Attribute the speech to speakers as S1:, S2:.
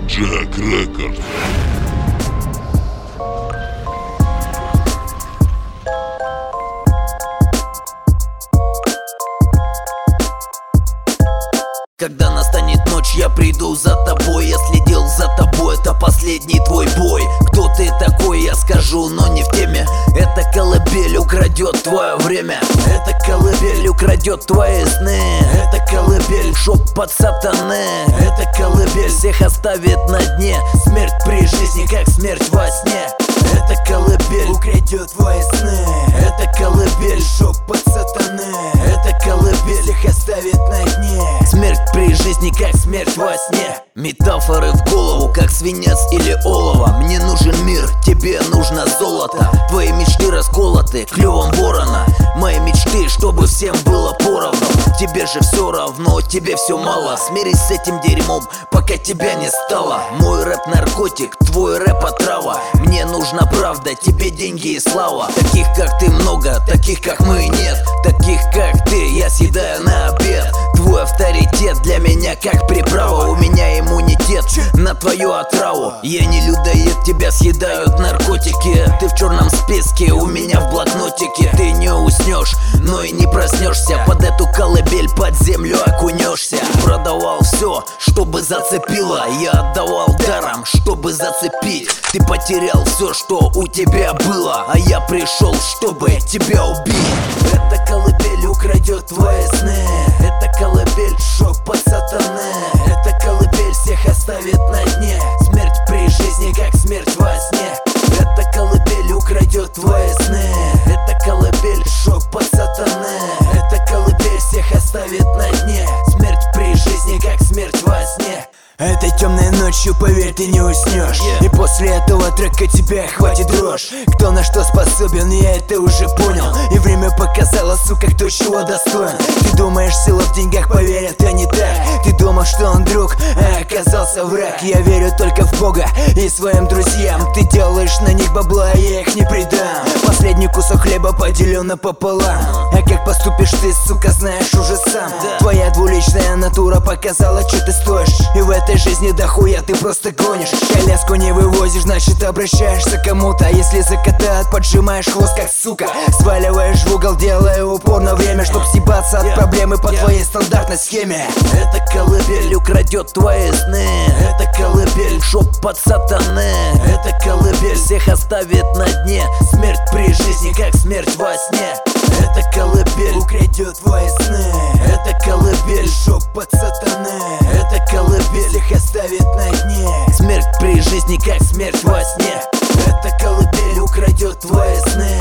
S1: Jack Record.
S2: Когда настанет ночь, я приду за тобой. Я следил за тобой, это последний твой бой. Кто ты такой, я скажу, но не в теме. Эта колыбель украдет твое время. Эта колыбель украдет твои сны. Эта колыбель шепот сатаны. Эта колыбель всех оставит на дне. Смерть при жизни, как смерть во сне. Эта колыбель украдет твои сны. Эта колыбель шепот сатаны. Эта колыбель всех оставит на дне. Смерть при жизни, как смерть во сне. Метафоры в голову, как свинец или олово. Мне нужен мир, тебе нужно золото. Твои мечты расколоты клювом ворона. Мои мечты, чтобы всем было поровну. Тебе же все равно, тебе все мало. Смирись с этим дерьмом, пока тебя не стало. Мой рэп наркотик, твой рэп отрава. Мне нужна правда, тебе деньги и слава. Таких как ты много, таких как мы нет. Таких как ты я съедаю на обед. Твой авторитет для меня как приправа. У меня иммунитет на твою отраву. Я не людоед, тебя съедают наркотики. Ты в черном списке, у меня в блокнотике. Ты не уснешь, но и не проснешься. Под эту колыбель под землю окунешься. Продавал все, чтобы зацепило. Я отдавал даром, чтобы зацепить. Ты потерял все, что у тебя было. А я пришел, чтобы тебя убить. Эта колыбель украдет твои сны. Эта колыбель шепот сатаны. Эта колыбель всех оставит на дне. Смерть при жизни, как смерть во сне. Эта колыбель украдет твои сны. Эта колыбель шепот сатаны. Эта колыбель всех оставит на дне. Смерть при жизни, как смерть во сне. Этой темной ночью, поверь, ты не уснешь. И после этого трека тебя хватит дрожь. Кто на что способен, я это уже понял. И время показало, сука, кто чего достоин. Ты думаешь, сила в деньгах, поверь, это не так. Ты думал, что он друг, а оказался враг. Я верю только в Бога и своим друзьям. Ты делаешь на них бабла, я их не предам. Последний кусок хлеба поделю напополам. А как поступишь ты, сука, знаешь уже сам. Твоя двуличная натура показала, что ты стоишь. И в этой жизни дохуя ты просто гонишь. Коляску не вывозишь, значит обращаешься к кому-то. Если закатают, поджимаешь хвост как сука. Сваливаешь в угол, делая упор на время, чтоб съебаться от проблемы по твоей стандартной схеме. Эта колыбель украдет твои сны. Эта колыбель шепот сатаны. Эта колыбель всех оставит на дне. Смерть при жизни, как смерть во сне. Эта колыбель украдет твои сны. Эта колыбель шепот сатаны. Эта колыбель всех оставит на дне. Смерть при жизни, как смерть во сне. Эта колыбель украдет твои сны.